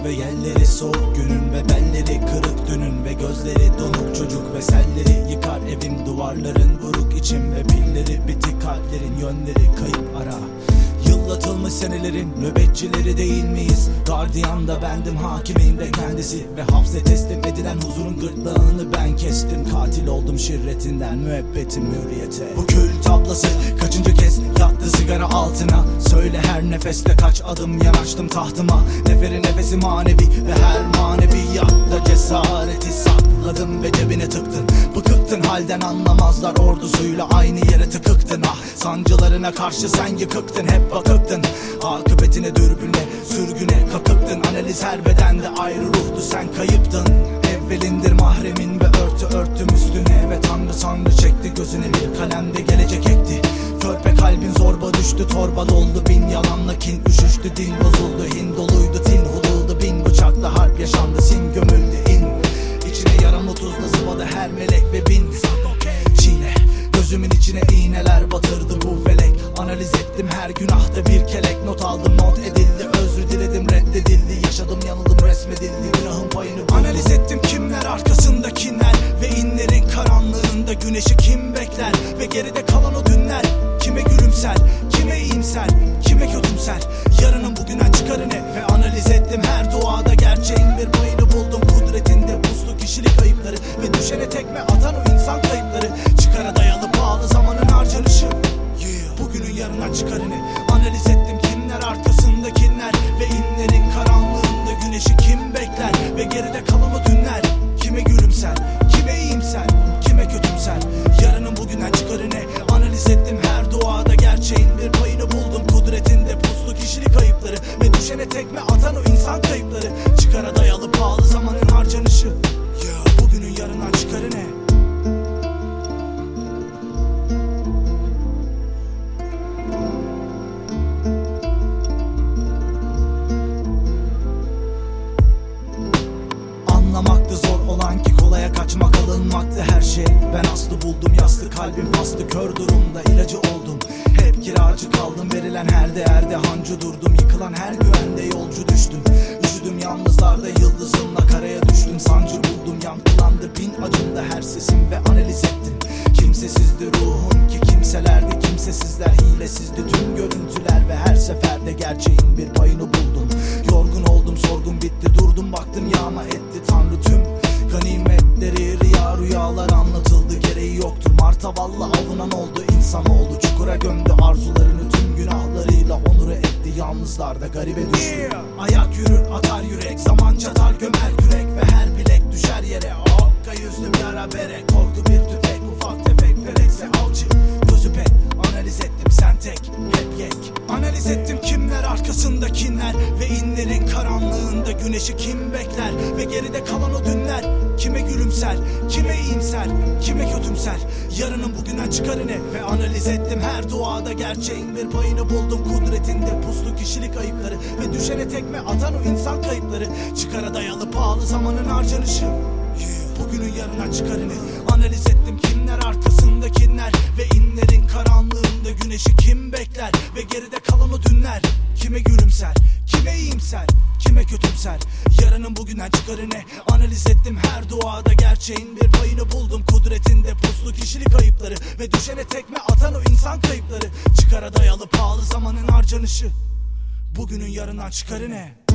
ve yelleri soğuk günün ve belleri kırık dünün ve gözleri donuk çocuk ve selleri yıkar evim duvarların buruk içim ve pilleri bitik kalplerin yönleri kayıp ara. Yıllatılmış senelerin nöbetçileri değil miyiz? Gardiyan da bendim, hakimin de kendisi ve hapse teslim edilen huzurun gırtlağını ben kestim. Katil oldum şirretinden müebbetim hürriyete. Bu kül tablası kaçıncı kez yattı sigara altına? Söyle her nefeste kaç adım yanaştım tahtıma. Neferi nefesi manevi ve her maneviyatta cesareti sakladım ve cebine tıktın. Bıkıktın halden anlamazlar ordusuyla aynı yere tıkıktın. Ah sancılarına karşı sen yıkıktın, hep bakıktın. Akıbetine dürbüne sürgüne kakıktın. Analiz her bedende ayrı ruhtu, sen kayıptın. Evvelindir mahremin ve örtüm üstüne ve tanrı çekti gözüne bir kalemde gelecek ekti. Körpe kalbin zorba düştü, torba doldu bin yalanla kin üşüştü, din bozuldu, hin doluydu, tin hululdu, bin bıçakla harp yaşandı, sin gömüldü in. İçine yaram otuzla sıvadı her melek ve bin çile. Gözümün içine iğneler batırdı bu felek. Analiz ettim her günahta bir kelek. Not aldım, not edildi, özür diledim, reddedildi. Yaşadım, yanıldım, resmedildi, günahın payını buldum. Analiz ettim kimler arkasında kimler ve inlerin karanlığında güneşi kim bekler ve geride kalan o dünler. Kime gülümser, kime iyimser, kime kötümser, yarının bugünden çıkarı ne? Ve analiz ettim her duada gerçeğin bir payını buldum. Kudretinde puslu kişilik ayıpları ve düşene tekme atan o insan kayıpları. Çıkara dayalı pahalı zamanın harcanışı. Bugünün yarından çıkarı ne? Analiz ettim kimler arkasında kimler ve inlerin karanlığında güneşi kim bekler ve geride kalan o dünler. Kime gülümser, kime iyimser, kime kötümser, yarının bugünden çıkarı ne? Analiz ettim her duada gerçeğin bir payını buldum. Kudretinde puslu kişilik ayıpları ve düşene tekme atan o insan kayıpları. Çıkara dayalı pahalı zamanın harcanışı. Bugünün yarından çıkarı ne? Anlamaktı zor olan ki kolaya kaçmak, alınmaktı her şey. Ben aslı buldum, yaslı kalbim bastı, kör durumda ilacı oldum. Hep kiracı kaldım, verilen her değerde hancı durdum. Yıkılan her güvende yolcu düştüm. Üşüdüm yalnızlarda, yıldızımla karaya düştüm. Sancı buldum, yankılandı bin acımda her sesim ve analiz ettim. Kimsesizdi ruhum ki kimselerdi, kimsesizler hilesizdi tüm görüntüler ve her seferde gerçeğin bir payını buldum. Yorgun oldum, sorgun bitti, durdum baktım yağma etti Tanrı tüm ganimetleri. Rüyalar anlatıldı, gereği yoktur. Martavalla avunan oldu, insanoğlu çukura gömdü arzularını, tüm günahlarıyla onuru etti. Yalnızlarda garibe düştü. Ayak yürür, atar yürek, zaman çatar, gömer yürek ve her bilek düşer yere. Okka yüzlüm yara bere, korku bir tüfek, ufak tefek felekse avcı gözü pek. Analiz ettim sen tek, hep yek. Analiz ettim kimler arkasında kimler ve inlerin karanlığında güneşi kim bekler ve geride kalan o dünler. Kime gülümser, kime iyimser, kime kötümser, yarının bugünden çıkarı ne? Ve analiz ettim her duada gerçeğin bir payını buldum. Kudretinde puslu kişilik ayıpları ve düşene tekme atan o insan kayıpları. Çıkara dayalı pahalı zamanın harcanışı. Bugünün yarından çıkarı ne? Analiz ettim kimler arkasında kimler ve inlerin karanlığında güneşi kim bekler ve geride kalan o dünler. Kime gülümser, kime iyimser, kime kötümser, yarının bugünden çıkarı ne? Analiz ettim her duada gerçeğin bir payını buldum. Kudretinde puslu kişilik ayıpları ve düşene tekme atan o insan kayıpları. Çıkara dayalı pahalı zamanın harcanışı. Bugünün yarından çıkarı ne?